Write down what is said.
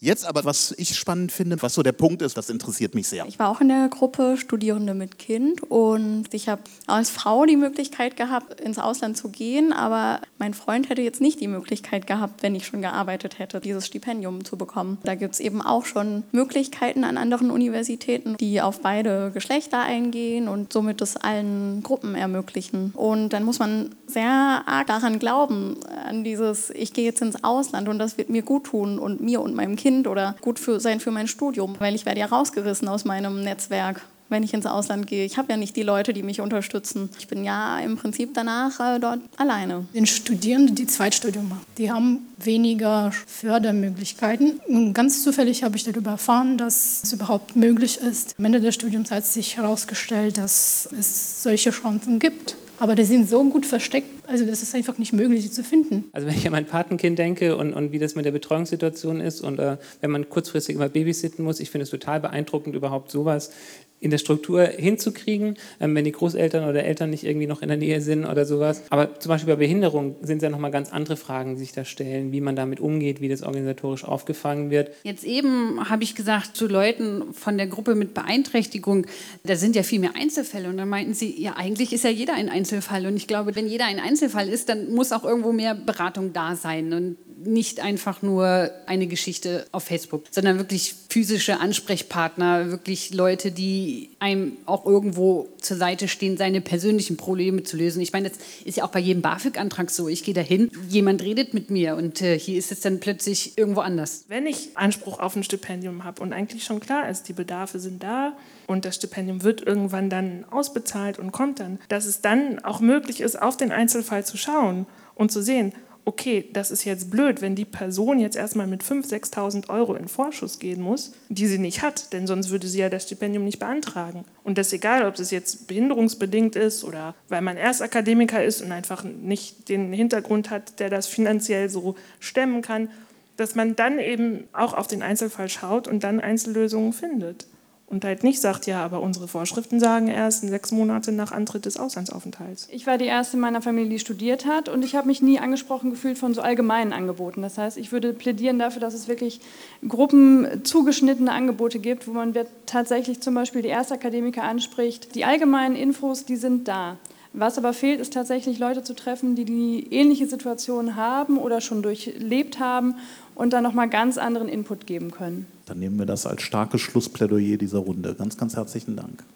Jetzt aber, was ich spannend finde, was so der Punkt ist, das interessiert mich sehr. Ich war auch in der Gruppe Studierende mit Kind und ich habe als Frau die Möglichkeit gehabt, ins Ausland zu gehen, aber mein Freund hätte jetzt nicht die Möglichkeit gehabt, wenn ich schon gearbeitet hätte, dieses Stipendium zu bekommen. Da gibt es eben auch schon Möglichkeiten an anderen Universitäten, die auf beide Geschlechter eingehen und somit es allen Gruppen ermöglichen. Und dann muss man sehr arg daran glauben, an dieses, ich gehe jetzt ins Ausland und das wird mir gut tun und mir und meinem Kind oder gut sein für mein Studium, weil ich werde ja rausgerissen aus meinem Netzwerk, wenn ich ins Ausland gehe. Ich habe ja nicht die Leute, die mich unterstützen. Ich bin ja im Prinzip danach dort alleine. Den Studierenden, die Zweitstudium machen, die haben weniger Fördermöglichkeiten. Und ganz zufällig habe ich darüber erfahren, dass es überhaupt möglich ist. Am Ende des Studiums hat sich herausgestellt, dass es solche Chancen gibt. Aber die sind so gut versteckt, also das ist einfach nicht möglich, sie zu finden. Also wenn ich an mein Patenkind denke und wie das mit der Betreuungssituation ist und wenn man kurzfristig immer babysitten muss, ich finde es total beeindruckend, überhaupt sowas in der Struktur hinzukriegen, wenn die Großeltern oder Eltern nicht irgendwie noch in der Nähe sind oder sowas. Aber zum Beispiel bei Behinderung sind es ja nochmal ganz andere Fragen, die sich da stellen, wie man damit umgeht, wie das organisatorisch aufgefangen wird. Jetzt eben habe ich gesagt zu Leuten von der Gruppe mit Beeinträchtigung, da sind ja viel mehr Einzelfälle. Und dann meinten sie, ja eigentlich ist ja jeder ein Einzelfall. Und ich glaube, wenn jeder ein Einzelfall ist, dann muss auch irgendwo mehr Beratung da sein. Und nicht einfach nur eine Geschichte auf Facebook, sondern wirklich physische Ansprechpartner, wirklich Leute, die einem auch irgendwo zur Seite stehen, seine persönlichen Probleme zu lösen. Ich meine, das ist ja auch bei jedem BAföG-Antrag so. Ich gehe dahin, jemand redet mit mir und hier ist es dann plötzlich irgendwo anders. Wenn ich Anspruch auf ein Stipendium habe und eigentlich schon klar ist, die Bedarfe sind da und das Stipendium wird irgendwann dann ausbezahlt und kommt dann, dass es dann auch möglich ist, auf den Einzelfall zu schauen und zu sehen, okay, das ist jetzt blöd, wenn die Person jetzt erstmal mit 5.000, 6.000 Euro in Vorschuss gehen muss, die sie nicht hat, denn sonst würde sie ja das Stipendium nicht beantragen. Und das ist egal, ob es jetzt behinderungsbedingt ist oder weil man Erstakademiker ist und einfach nicht den Hintergrund hat, der das finanziell so stemmen kann, dass man dann eben auch auf den Einzelfall schaut und dann Einzellösungen findet. Und halt nicht sagt, ja, aber unsere Vorschriften sagen erst 6 Monate nach Antritt des Auslandsaufenthalts. Ich war die erste in meiner Familie, die studiert hat und ich habe mich nie angesprochen gefühlt von so allgemeinen Angeboten. Das heißt, ich würde plädieren dafür, dass es wirklich gruppenzugeschnittene Angebote gibt, wo man tatsächlich zum Beispiel die Erstakademiker anspricht. Die allgemeinen Infos, die sind da. Was aber fehlt, ist tatsächlich Leute zu treffen, die ähnliche Situationen haben oder schon durchlebt haben und dann nochmal ganz anderen Input geben können. Dann nehmen wir das als starkes Schlussplädoyer dieser Runde. Ganz, ganz herzlichen Dank.